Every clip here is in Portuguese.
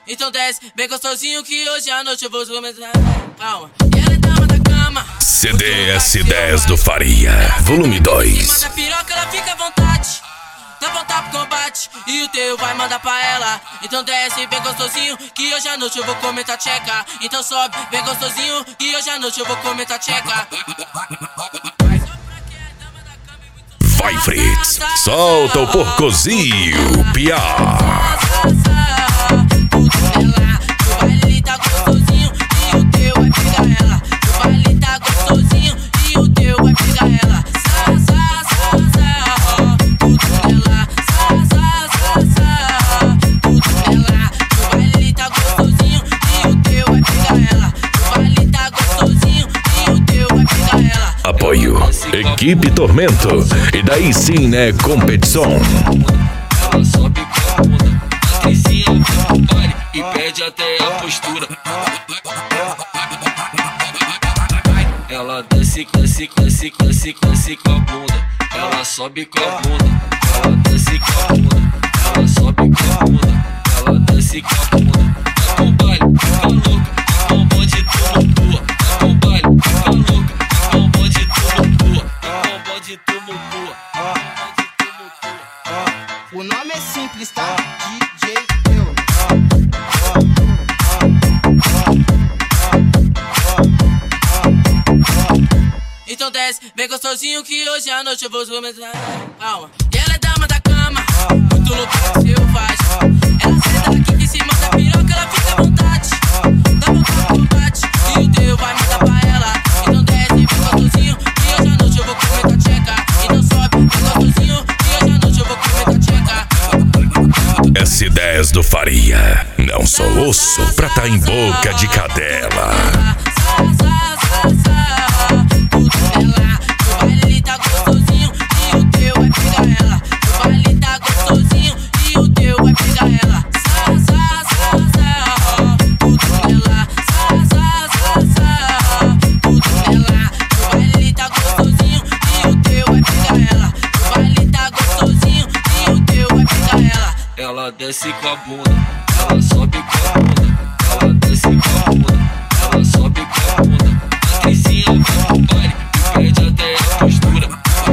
Então desce bem gostosinho que hoje à noite eu vou começar. Calma. E ela é dama da cama. CDS10 do Faria, volume 2. Manda piroca, ela fica à vontade. Dá vontade pro combate e o teu vai mandar pra ela. Então desce bem gostosinho que hoje à noite eu vou comer tua tcheca. Então sobe bem gostosinho que hoje à noite eu vou comer tua tcheca. Vai, Fritz, solta o porcozinho, piá. O baile tá gostosinho e o teu vai pegar ela. O baile tá gostosinho e o teu vai pegar ela. Tudo nela, tudo nela. O baile tá gostosinho e o teu vai pegar ela. O baile tá gostosinho e o teu vai pegar ela. Apoio, equipe Tormento. E daí sim, né, competição. Ela sobe com a bunda, a Trizinha vai pro baile e perde até a postura. Ela desce com a bunda. Ela sobe com a bunda. Ela desce com a bunda. Ela sobe com a bunda. Ela desce com a bunda. Vai pro baile, fica louca, com um monte de tumultua. Vai pro baile, fica louca, com um monte de tumultua. Com um monte de tumultua. O nome é simples, tá? DJ Eu. Então desce bem gostosinho que hoje à noite eu vou começar. Calma. E ela é dama da cama, muito louca, selvagem. Ela senta aqui em cima da piroca, ela fica à vontade. Dá vontade pro combate e o teu vai mandar pra ela. Então desce bem gostosinho que hoje à noite eu vou comer tua tcheca. Então sobe bem gostosinho que hoje à noite eu vou comer tua tcheca. S10 do Faria, não sou osso pra tá em boca de cadela. Tudo nela, o baile tá gostosinho e o teu vai pegar ela. O baile tá gostosinho e o teu vai pegar ela. Tudo nela, tudo nela. O baile tá gostosinho e o teu vai pegar ela. O baile tá gostosinho e o teu vai pegar ela. Ela desce com a bunda, ela sobe com a bunda. Ela desce com a bunda, ela sobe com a bunda. A Trizinha vai pro baile e perde até a postura.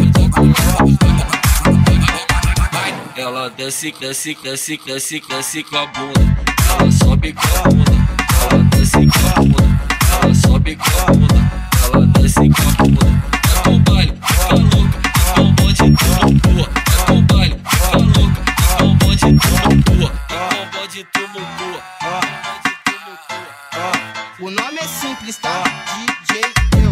Ela desce com a bunda. Ela sobe com a bunda, ela desce com a bunda. Ela sobe com a bunda, ela desce com a bunda. Vai pro baile, fica louca, com um monte de tumultua. Vai pro baile, fica louca, com um monte de tumultua. Com um monte de tumultua. O nome é simples, tá? DJ Eu.